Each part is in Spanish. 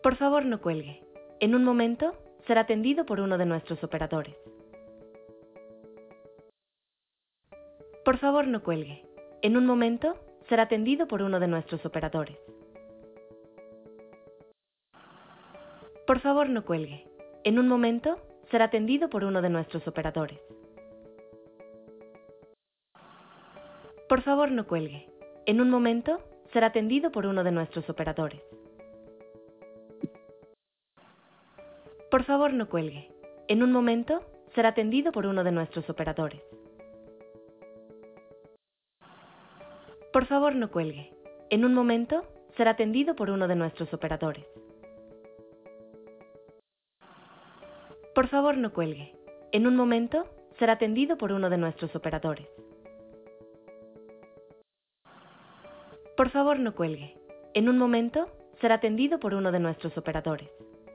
Por favor, no cuelgue. En un momento, será atendido por uno de nuestros operadores. Por favor, no cuelgue. En un momento, será atendido por uno de nuestros operadores. Por favor, no cuelgue. En un momento, será atendido por uno de nuestros operadores. Por favor, no cuelgue. En un momento, será atendido por uno de nuestros operadores. Por favor, no cuelgue. En un momento, será atendido por uno de nuestros operadores. Por favor, no cuelgue. En un momento, será atendido por uno de nuestros operadores. Por favor, no cuelgue. En un momento, será atendido por uno de nuestros operadores. Por favor, no cuelgue. En un momento, será atendido por uno de nuestros operadores.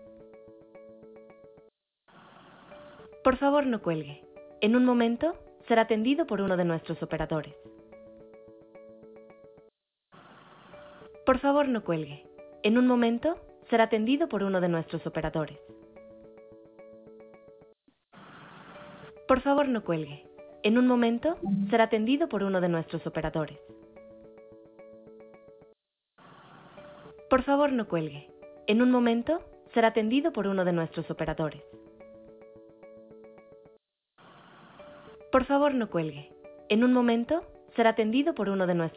Por favor, no cuelgue. En un momento, será atendido por uno de nuestros operadores. Por favor, no cuelgue. En un momento, será atendido por uno de nuestros operadores. Por favor, no cuelgue. En un momento, será atendido por uno de nuestros operadores. Por favor, no cuelgue. En un momento, será atendido por uno de nuestros operadores. Por favor, no cuelgue. En un momento, será atendido por uno de nuestros